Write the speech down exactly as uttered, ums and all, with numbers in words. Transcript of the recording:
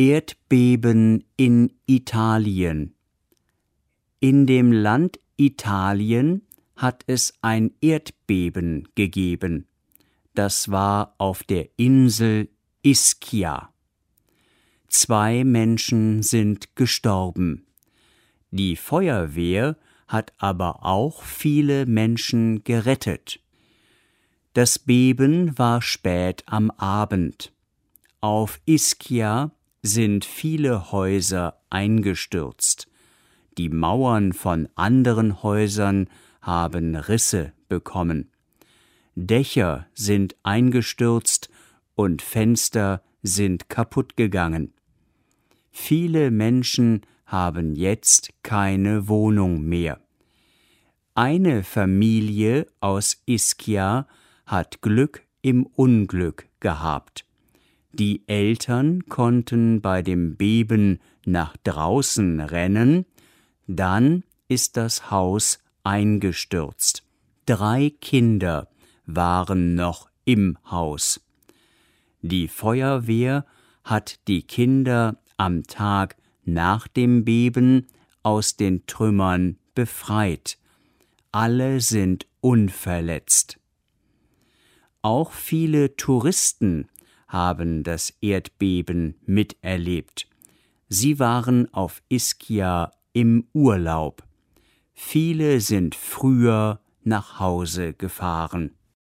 Erdbeben in Italien. In dem Land Italien hat es ein Erdbeben gegeben. Das war auf der Insel Ischia. Zwei Menschen sind gestorben. Die Feuerwehr hat aber auch viele Menschen gerettet. Das Beben war spät am Abend. Auf Ischia sind viele Häuser eingestürzt. Die Mauern von anderen Häusern haben Risse bekommen. Dächer sind eingestürzt und Fenster sind kaputt gegangen. Viele Menschen haben jetzt keine Wohnung mehr. Eine Familie aus Ischia hat Glück im Unglück gehabt. Die Eltern konnten bei dem Beben nach draußen rennen, dann ist das Haus eingestürzt. Drei Kinder waren noch im Haus. Die Feuerwehr hat die Kinder am Tag nach dem Beben aus den Trümmern befreit. Alle sind unverletzt. Auch viele Touristen haben das Erdbeben miterlebt. Sie waren auf Ischia im Urlaub. Viele sind früher nach Hause gefahren.